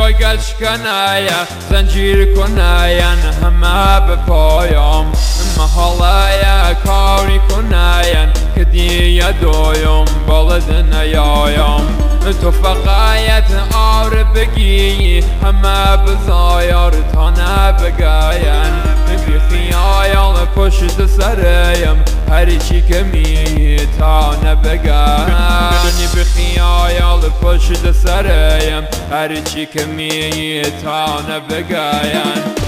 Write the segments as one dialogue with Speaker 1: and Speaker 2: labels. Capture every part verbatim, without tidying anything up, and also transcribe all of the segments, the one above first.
Speaker 1: گاگش کنایا زنجیر کناین همه به پایم محالایا کاری کناین که دیگه دویم بلد نیایم تو فقایت آر بگی همه بزایر تا نبگاین بی خیال پشت سریم هر چی که می تا نبگاین بی خیال پشت سریم هر چی که می تا نبگاین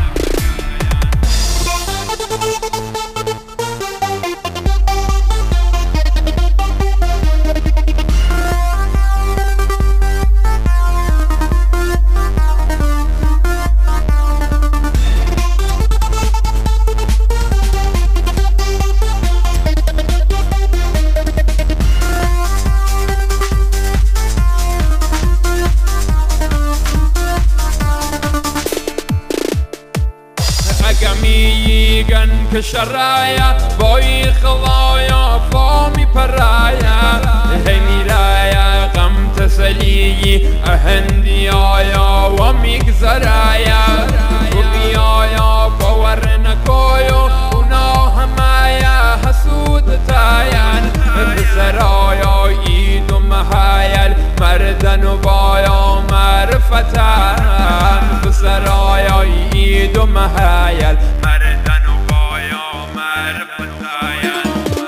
Speaker 1: میگن که شرایا بای خلایا فامی پرایا هی میرایا غم تسلیی اهندی آیا و میگذرایا و بیایا باور نکویو اونا همایا حسود تاین بسرایا اید و محایل مردن و بایا معرفتن بسرایا اید و محایل مردن و بایا معرفتن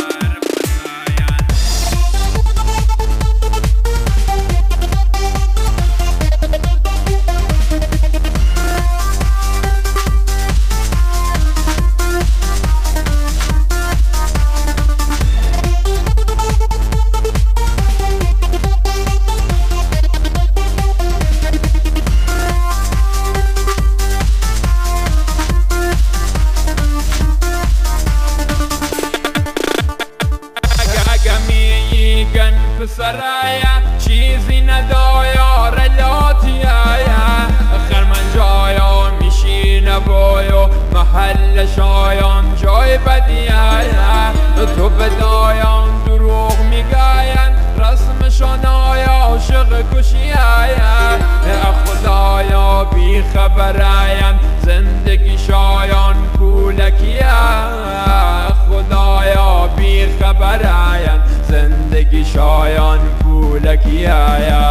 Speaker 1: سرایا چیزی ندایا رلاتی آیا خرمن جایا میشینه بایو محل شایان جای بدی آیا تو بدایان دروغ میگاین رسمشان آیا عاشق کشی آیا خدایا بی خبر آین زندگی شایان پولکی آیا خدایا بی خبر آین زندگی شایان پولکی آیا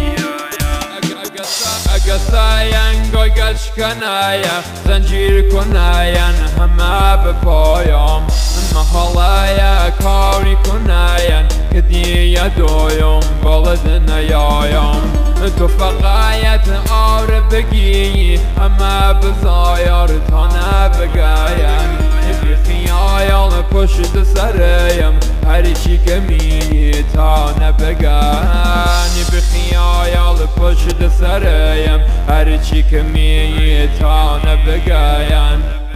Speaker 1: اگساین گاگش کنایا زنجیر کناین همه به پایم محالایا کاری کناین که دیگه دویم بلد نیایم تو فقایت آر بگی همه بزایر تا نبگاین بی خیال پشت سریم هر چی که می تا نبگاین بی خیال پشت سریم هر چی که می تا نبگاین